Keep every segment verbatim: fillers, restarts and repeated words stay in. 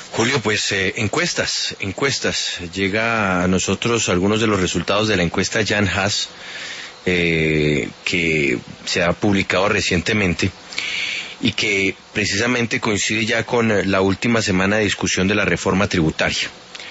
Julio, pues eh, encuestas, encuestas. Llega a nosotros algunos de los resultados de la encuesta Jan Haas, eh, que se ha publicado recientemente y que precisamente coincide ya con la última semana de discusión de la reforma tributaria.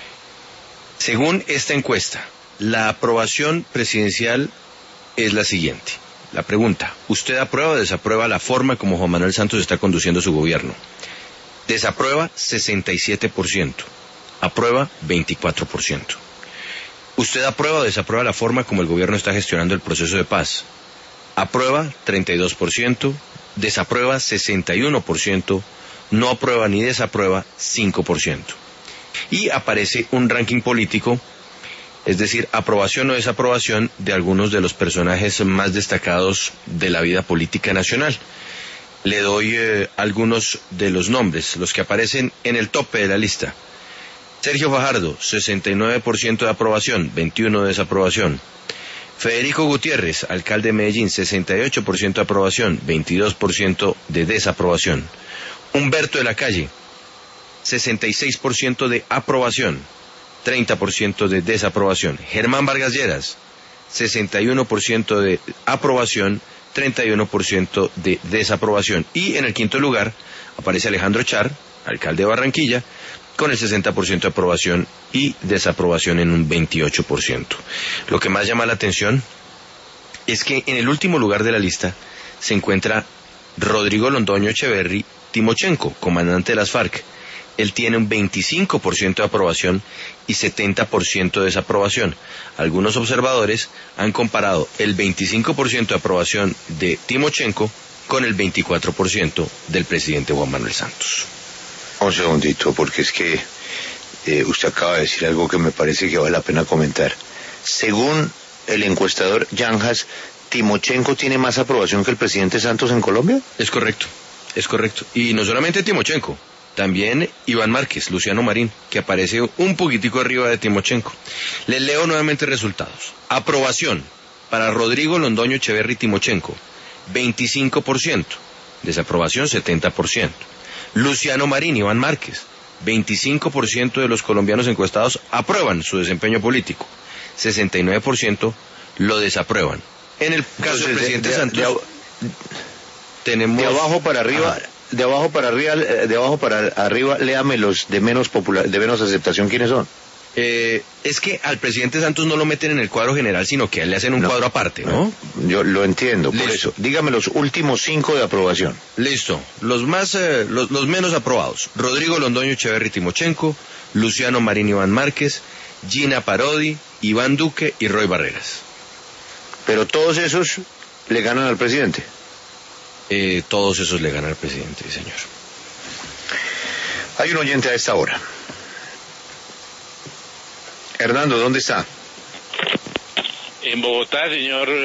Según esta encuesta, la aprobación presidencial es la siguiente. La pregunta: ¿usted aprueba o desaprueba la forma como Juan Manuel Santos está conduciendo su gobierno? Desaprueba sesenta y siete por ciento, aprueba veinticuatro por ciento. ¿Usted aprueba o desaprueba la forma como el gobierno está gestionando el proceso de paz? Aprueba treinta y dos por ciento, desaprueba sesenta y uno por ciento, no aprueba ni desaprueba cinco por ciento. Y aparece un ranking político, es decir, aprobación o desaprobación de algunos de los personajes más destacados de la vida política nacional. Le doy eh, algunos de los nombres, los que aparecen en el tope de la lista. Sergio Fajardo, sesenta y nueve por ciento de aprobación, veintiuno por ciento de desaprobación. Federico Gutiérrez, alcalde de Medellín, sesenta y ocho por ciento de aprobación, veintidós por ciento de desaprobación. Humberto de la Calle, sesenta y seis por ciento de aprobación, treinta por ciento de desaprobación. Germán Vargas Lleras, sesenta y uno por ciento de aprobación, treinta y uno por ciento de desaprobación. Y en el quinto lugar aparece Alejandro Char, alcalde de Barranquilla, con el sesenta por ciento de aprobación y desaprobación en un veintiocho por ciento. Lo que más llama la atención es que en el último lugar de la lista se encuentra Rodrigo Londoño Echeverri Timochenko, comandante de las FARC. Él tiene un veinticinco por ciento de aprobación y setenta por ciento de desaprobación. Algunos observadores han comparado el veinticinco por ciento de aprobación de Timochenko con el veinticuatro por ciento del presidente Juan Manuel Santos. Un segundito, porque es que eh, usted acaba de decir algo que me parece que vale la pena comentar. Según el encuestador Jan Haas, ¿Timochenko tiene más aprobación que el presidente Santos en Colombia? Es correcto, es correcto. Y no solamente Timochenko, también Iván Márquez, Luciano Marín, que aparece un poquitico arriba de Timochenko. Les leo nuevamente resultados. Aprobación para Rodrigo Londoño Echeverri Timochenko, veinticinco por ciento. Desaprobación, setenta por ciento. Luciano Marín, Iván Márquez, veinticinco por ciento de los colombianos encuestados aprueban su desempeño político, sesenta y nueve por ciento lo desaprueban. En el caso Entonces, del presidente de, de, Santos, de, tenemos... De abajo para arriba... Ajá. De abajo para arriba, de abajo para arriba, léame los de menos popular, de menos aceptación, ¿quiénes son? Eh, es que al presidente Santos no lo meten en el cuadro general, sino que le hacen un no, cuadro aparte, ¿no? Yo lo entiendo, por Listo. eso. Dígame los últimos cinco de aprobación. Listo. Los más, eh, los, los menos aprobados: Rodrigo Londoño Echeverri Timochenko, Luciano Marín Iván Márquez, Gina Parodi, Iván Duque y Roy Barreras. Pero todos esos le ganan al presidente. Eh, todos esos le ganan al presidente, señor. Hay un oyente a esta hora. Hernando, ¿dónde está? En Bogotá, señor.